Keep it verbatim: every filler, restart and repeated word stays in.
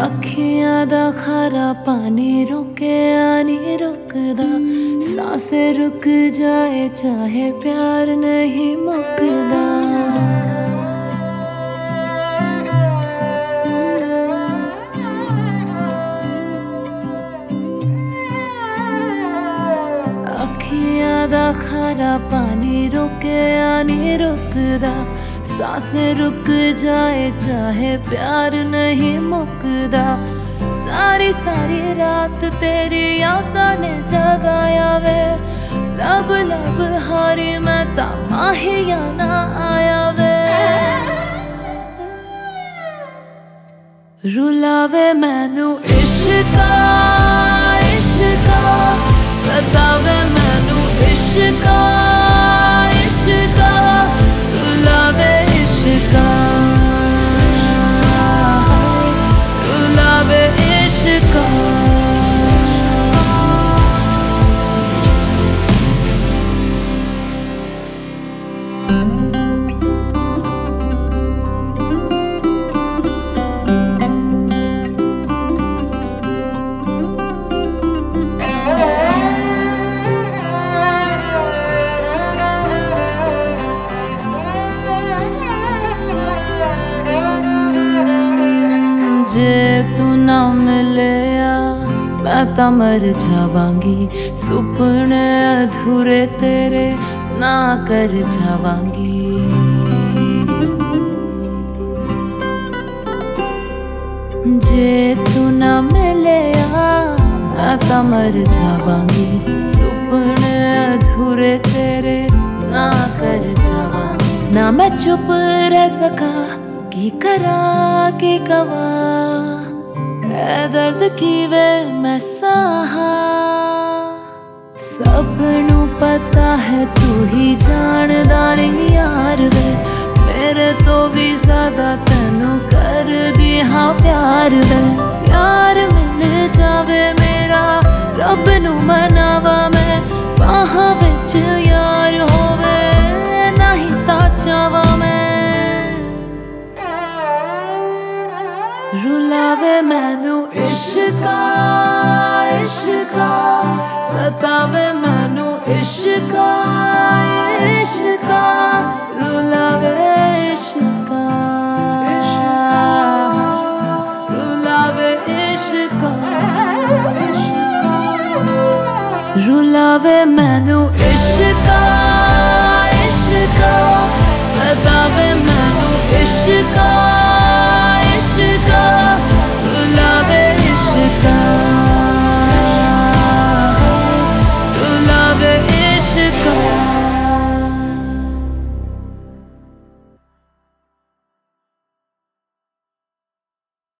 अखियां दा खारा पानी रुके आनी रुकदा, सांसें रुक जाए चाहे प्यार नहीं मुकदा। अखियां दा खारा पानी रुके आनी रुकदा, सांसें रुक जाए चाहे प्यार नहीं मुकदा। सारी सारी रात तेरी यादां ने जगाया वे, लब लब हारी मैं ता माहिया ना आया वे। रुलावे मैनू इश्का इश्का, सतावे मैनू इश्का इश्का, रुलावे इश्का रुलावे इश्का। जे तू ना मिलिया मैं तां मर जावांगी, सुपने अधूरे तेरे ना कर जावांगी। जे तू ना मिलिया मैं तां मर जावांगी, सुपने अधूरे तेरे ना कर जावांगी। ना मैं चुप रह सका की करा की कवा, ऐ दर्द की वे मैं साहा। सबनू पता है तू ही जानदा नहीं यार वे, मेरे तो भी ज्यादा तेनू कर दी हाँ प्यार वे। यार मिल जावे मेरा रब नू मनावा मैं, बाहां विच यार होवे नहीं ता चावा मैं। रुलावे मैनू इश्का इश्का, सतावे मैनू इश्का इश्का, रुलावे इश्का रुलावे इश्का। रुलावे मैनू इश्का इश्का, सतावे मैनू इश्का